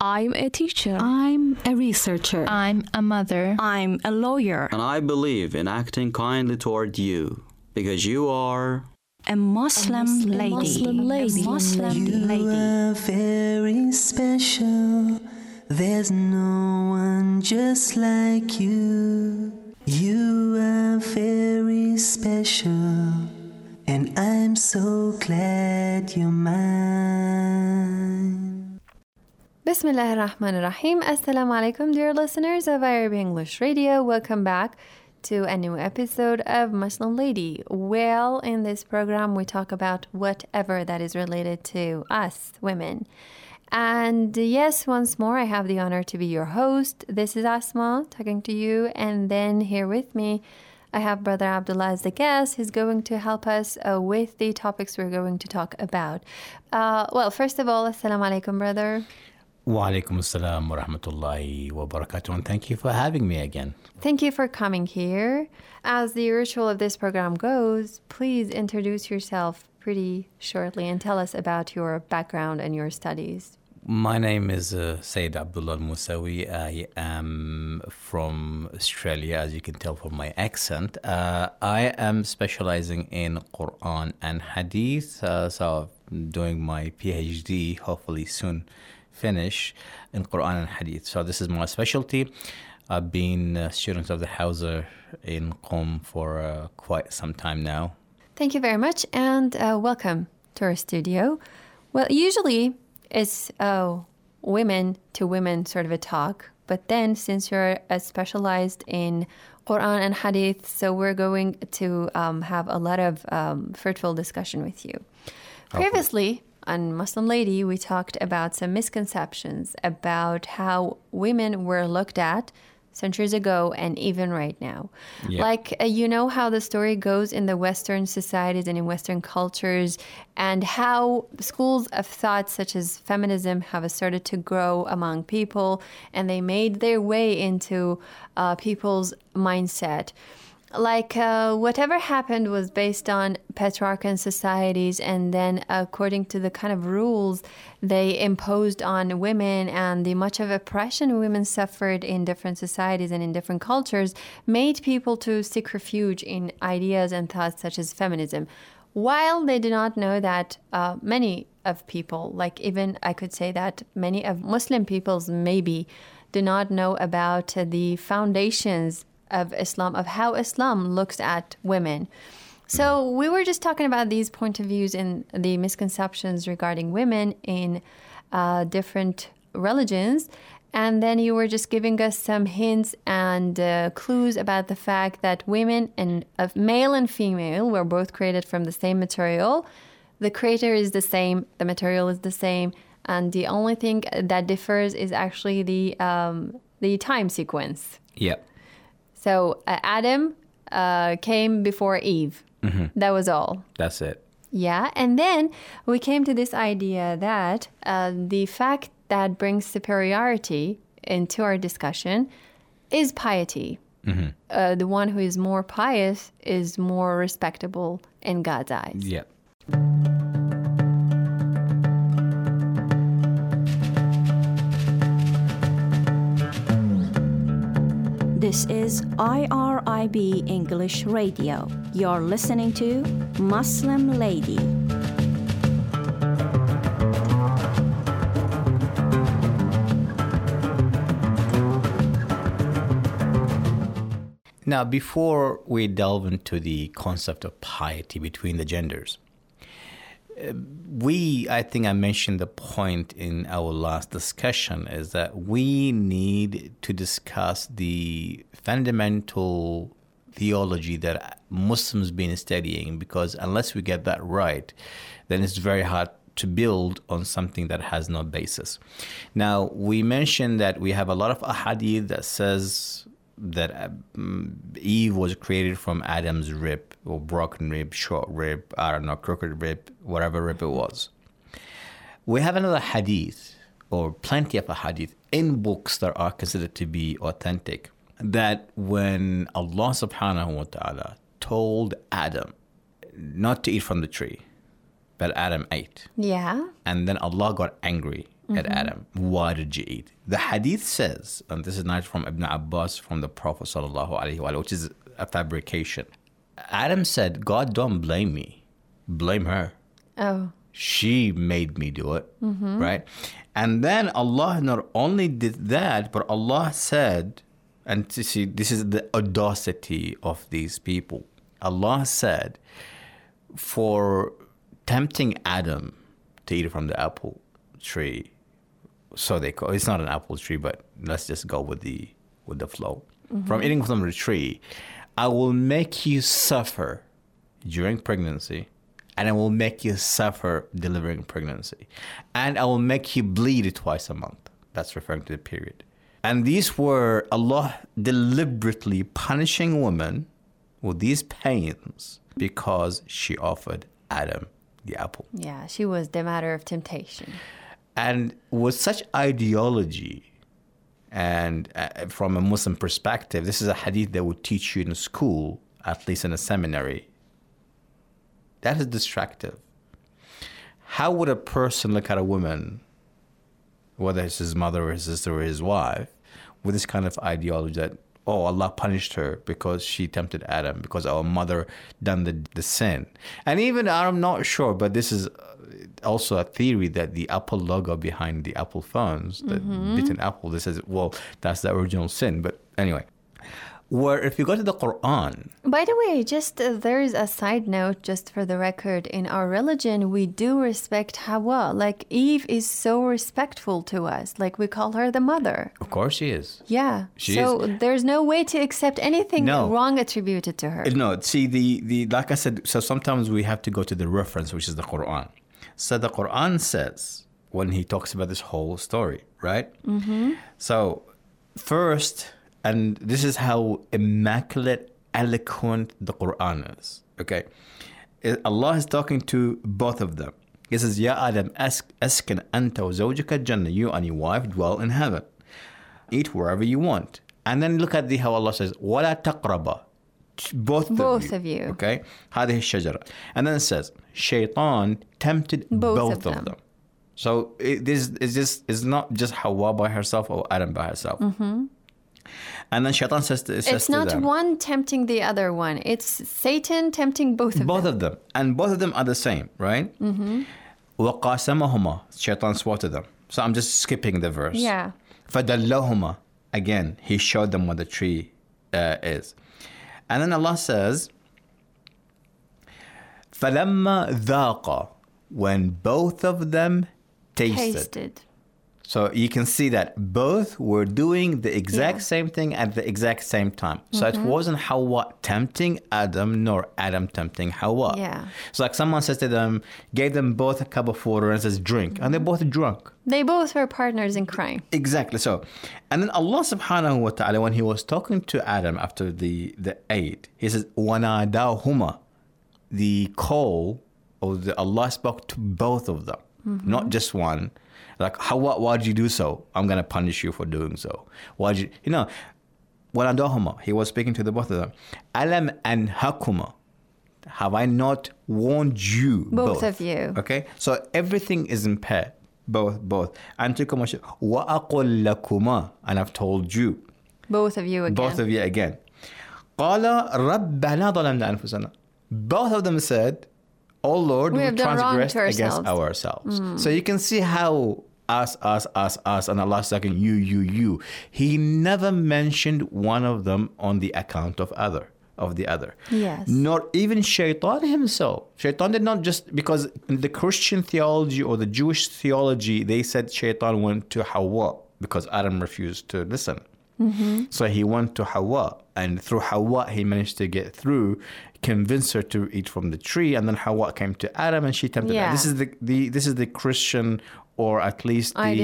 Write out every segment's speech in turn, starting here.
I'm a teacher. I'm a researcher. I'm a mother. I'm a lawyer. And I believe in acting kindly toward you, because you are A Muslim lady. Muslim lady. Muslim You lady. are very special. There's no one just like you. You are very special, and I'm so glad you're mine. Bismillah ar-Rahman ar-Rahim. Assalamu alaikum, dear listeners of Arab English Radio. Welcome back to a new episode of Muslim Lady. Well, in this program, we talk about whatever that is related to us, women. And yes, once more, I have the honor to be your host. This is Asma talking to you. And then here with me, I have Brother Abdullah as the guest. He's going to help us with the topics we're going to talk about. Well, first of all, Assalamu alaikum, brother. Wa alaikum assalam wa rahmatullahi wa barakatuh, and thank you for having me again. Thank you for coming here. As the ritual of this program goes, please introduce yourself pretty shortly and tell us about your background and your studies. My name is Sayyid Abdullah Al-Musawi. I am from Australia, as you can tell from my accent. I am specializing in Quran and Hadith, so I'm doing my PhD, hopefully soon finish, in Quran and Hadith. So this is my specialty. I've been a student of the Hausa in Qom for quite some time now. Thank you very much and welcome to our studio. Well, usually it's women to women sort of a talk, but then since you're specialized in Quran and Hadith, so we're going to have a lot of fruitful discussion with you. Previously, on Muslim Lady, we talked about some misconceptions about how women were looked at centuries ago and even right now. Yeah. Like, you know how the story goes in the Western societies and in Western cultures, and how schools of thought such as feminism have started to grow among people, and they made their way into people's mindset. Like, whatever happened was based on patriarchal societies, and then according to the kind of rules they imposed on women and the much of oppression women suffered in different societies and in different cultures made people to seek refuge in ideas and thoughts such as feminism. While they did not know that many of people, like even I could say that many of Muslim peoples maybe do not know about the foundations of Islam, of how Islam looks at women. So we were just talking about these point of views and the misconceptions regarding women in different religions. And then you were just giving us some hints and clues about the fact that women, and male and female, were both created from the same material. The creator is the same, the material is the same, and the only thing that differs is actually the time sequence. Yep. So Adam came before Eve. Mm-hmm. That was all. That's it. Yeah. And then we came to this idea that the fact that brings superiority into our discussion is piety. Mm-hmm. The one who is more pious is more respectable in God's eyes. Yep. This is IRIB English Radio. You're listening to Muslim Lady. Now, before we delve into the concept of piety between the genders, I think I mentioned the point in our last discussion, is that we need to discuss the fundamental theology that Muslims been studying, because unless we get that right, then it's very hard to build on something that has no basis. Now, we mentioned that we have a lot of ahadith that says that Eve was created from Adam's rib, or broken rib, short rib, I don't know, crooked rib, whatever rib it was. We have another hadith, or plenty of hadith, in books that are considered to be authentic, that when Allah subhanahu wa ta'ala told Adam not to eat from the tree, but Adam ate. Yeah. And then Allah got angry at Adam. Why did you eat? The hadith says, and this is not from Ibn Abbas, from the Prophet sallallahu alaihi wasallam, which is a fabrication. Adam said, God, don't blame me. Blame her. Oh. She made me do it, right? And then Allah not only did that, but Allah said, and to see, this is the audacity of these people. Allah said, for tempting Adam to eat from the apple tree, so they call it's not an apple tree, but let's just go with the flow. From eating from the tree, I will make you suffer during pregnancy, and I will make you suffer delivering pregnancy, and I will make you bleed twice a month. That's referring to the period. And these were Allah deliberately punishing women with these pains because she offered Adam the apple. Yeah, she was the matter of temptation. And with such ideology, and from a Muslim perspective, this is a hadith that would teach you in school, at least in a seminary. That is destructive. How would a person look at a woman, whether it's his mother or his sister or his wife, with this kind of ideology that, oh, Allah punished her because she tempted Adam, because our mother done the sin. And even, I'm not sure, but this is also a theory that the Apple logo behind the Apple phones, the bitten apple, this says, well, that's the original sin. But anyway, where if you go to the Quran. By the way, just there's a side note, just for the record. In our religion, we do respect Hawa. Like Eve is so respectful to us. Like we call her the mother. Of course she is. Yeah. She so is. There's no way to accept anything wrong attributed to her. No, see, the like I said, so sometimes we have to go to the reference, which is the Quran. So the Quran says, when he talks about this whole story, right? So first, and this is how immaculate, eloquent the Quran is. Okay, Allah is talking to both of them. He says, "Ya Adam, askin anta wa zawjuka jannah." You and your wife dwell in heaven. Eat wherever you want. And then look at how Allah says, "Wala taqraba." Both of you. Okay, هذه الشجرة. And then it says, Shaitan tempted both of them. So it's not just Hawa by herself or Adam by herself. And then Shaitan says to them, it's not one tempting the other one. It's Satan tempting both of them. Both of them. And both of them are the same, right? وَقَاسَمَهُمَا. Shaitan swore to them. So I'm just skipping the verse. Yeah. فَدَلَّهُمَا. Again, he showed them what the tree is. And then Allah says, فَلَمَّا ذَاقَ. When both of them tasted. So you can see that both were doing the exact same thing at the exact same time. So it wasn't Hawa tempting Adam, nor Adam tempting Hawa. Yeah. So like someone says to them, gave them both a cup of water and says, drink. And they both drunk. They both were partners in crime. Exactly. So, and then Allah subhanahu wa ta'ala, when he was talking to Adam after the aid, he says, وَنَادَاهُمَا. The call of Allah spoke to both of them, not just one. Like, why did you do so? I'm going to punish you for doing so. Why did you know, وَنَادَاهُمَا. He was speaking to the both of them. أَلَمْ أَنْهَكُمَا. Have I not warned you? Both of you. Okay? So everything is in pair. Both. And وَأَقُلْ لَكُمَا. And I've told you. Both of you again. Both of you again. قَالَ رَبَّنَا ظَلَمْنَا أَنفُسَنَا. Both of them said, oh Lord, we transgressed against ourselves. So you can see how us, and Allah talking you. He never mentioned one of them on the account of the other. Yes. Not even Shaitan himself. Shaitan did not just, because in the Christian theology or the Jewish theology, they said Shaitan went to Hawa because Adam refused to listen. So he went to Hawa, and through Hawa he managed to get through, convince her to eat from the tree, and then Hawa came to Adam and she tempted Adam. This is the Christian, or at least the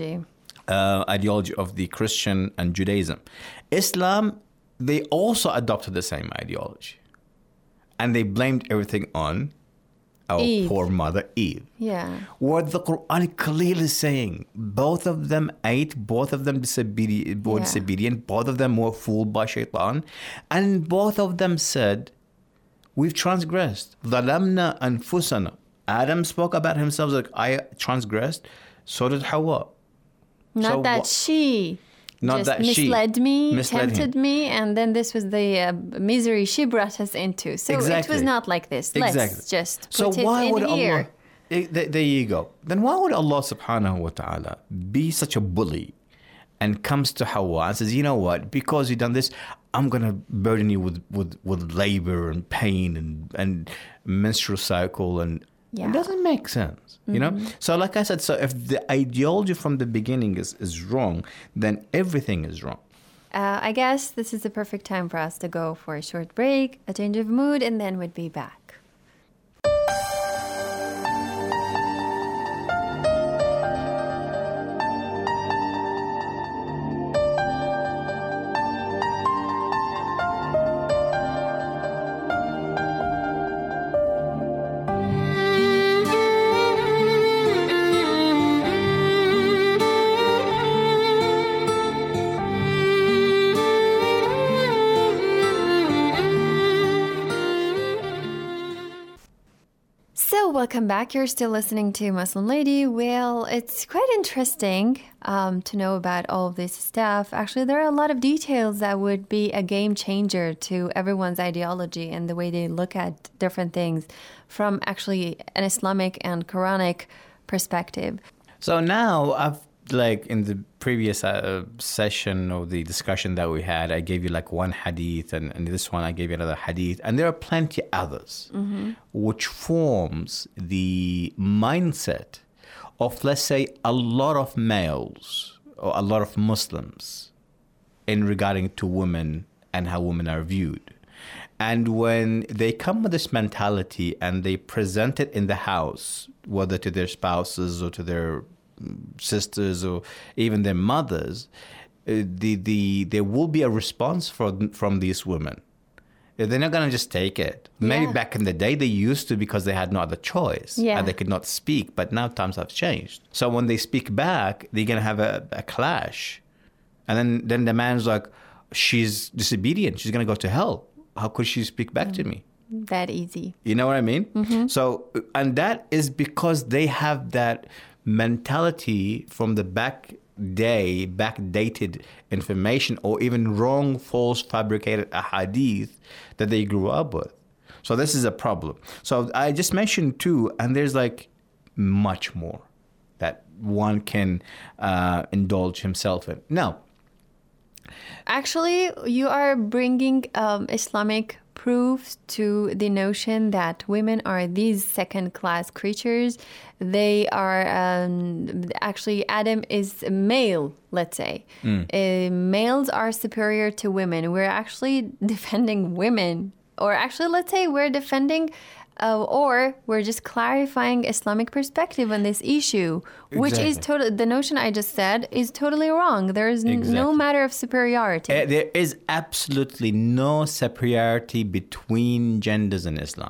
ideology of the Christian and Judaism. Islam, they also adopted the same ideology, and they blamed everything on our poor mother Eve. Yeah. What the Quran clearly saying, both of them ate, both of them disobedient, both of them were fooled by Shaitan, and both of them said, we've transgressed. ظَلَمْنَا أَنفُسَنَا. Adam spoke about himself like, I transgressed. So did Hawa. Not So that what- she Not just that she misled me, misled him. tempted me, and then this was the misery she brought us into. So it Exactly. was not like this. Let's just put it in here. There you go. Then why would Allah subhanahu wa ta'ala be such a bully and comes to Hawa and says, you know what, because you've done this, I'm going to burden you with labor and pain and menstrual cycle, and Yeah. it doesn't make sense, you know? So like I said, so if the ideology from the beginning is wrong, then everything is wrong. I guess this is the perfect time for us to go for a short break, a change of mood, and then we'd be back. So, welcome back. You're still listening to Muslim Lady. Well, it's quite interesting to know about all of this stuff. Actually, there are a lot of details that would be a game changer to everyone's ideology and the way they look at different things from actually an Islamic and Quranic perspective. So now I've, like in the previous session of the discussion that we had, I gave you like one hadith, and this one I gave you another hadith, and there are plenty others which forms the mindset of, let's say, a lot of males or a lot of Muslims in regarding to women and how women are viewed. And when they come with this mentality and they present it in the house, whether to their spouses or to their sisters or even their mothers, there will be a response from these women. They're not going to just take it. Maybe Yeah. back in the day they used to because they had no other choice. Yeah. And they could not speak. But now times have changed. So when they speak back, they're going to have a clash. And then the man's like, she's disobedient. She's going to go to hell. How could she speak back to me? That easy. You know what I mean? So, and that is because they have that mentality from the backdated information, or even wrong, false, fabricated ahadith that they grew up with. So this is a problem. So I just mentioned two, and there's like much more that one can indulge himself in. Now, Actually, you are bringing Islamic proofs to the notion that women are these second-class creatures. They are actually, Adam is a male, let's say. Males are superior to women. We're actually defending women. Or actually, let's say we're defending or we're just clarifying Islamic perspective on this issue, which is the notion I just said is totally wrong. There is no matter of superiority. There is absolutely no superiority between genders in Islam.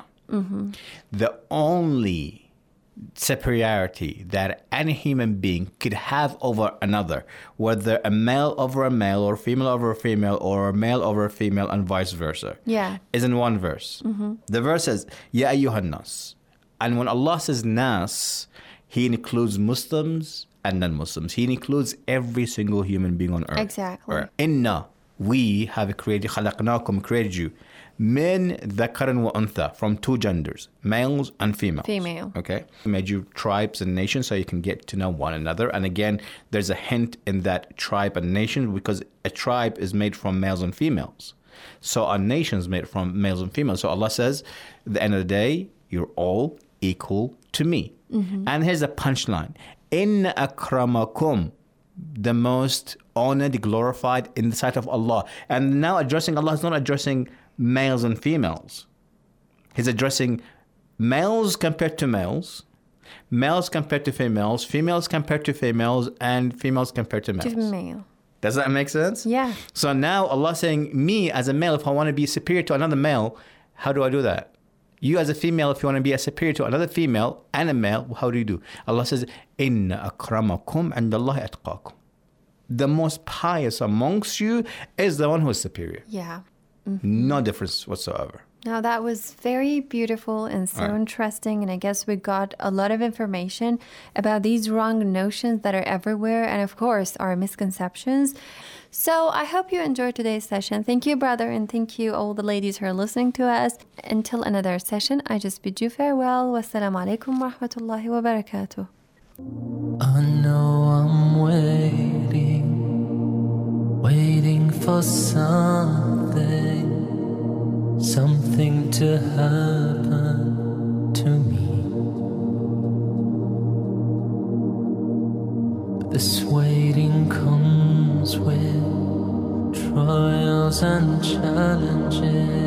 The only superiority that any human being could have over another, whether a male over a male or a female over a female or a male over a female and vice versa, is in one verse. The verse says, Ya ayyuhan nas. And when Allah says nas, He includes Muslims and non-Muslims. He includes every single human being on earth. Exactly. Inna, we have created, khalaqnakum, created you, min dhakaran wa untha, from two genders, males and females. Female. Okay? We made you tribes and nations so you can get to know one another. And again, there's a hint in that tribe and nation, because a tribe is made from males and females. So a nation is made from males and females. So Allah says, at the end of the day, you're all equal to me. And here's a punchline. Inna akramakum, the most honored, glorified in the sight of Allah. And now addressing Allah is not addressing males and females. He's addressing males compared to males, males compared to females, females compared to females, and females compared to males. Male. Does that make sense? Yeah. So now Allah saying, me as a male, if I want to be superior to another male, how do I do that? You as a female, if you want to be a superior to another female and a male, how do you do? Allah says, Inna akramakum indallahi atqakum. The most pious amongst you is the one who is superior. Yeah. No difference whatsoever. Now, that was very beautiful and so interesting. And I guess we got a lot of information about these wrong notions that are everywhere. And of course, our misconceptions. So I hope you enjoyed today's session. Thank you, brother. And thank you, all the ladies who are listening to us. Until another session, I just bid you farewell. Wassalamu alaikum wa rahmatullahi wa barakatuh. I know I'm waiting for something to happen to me. But this waiting comes with trials and challenges.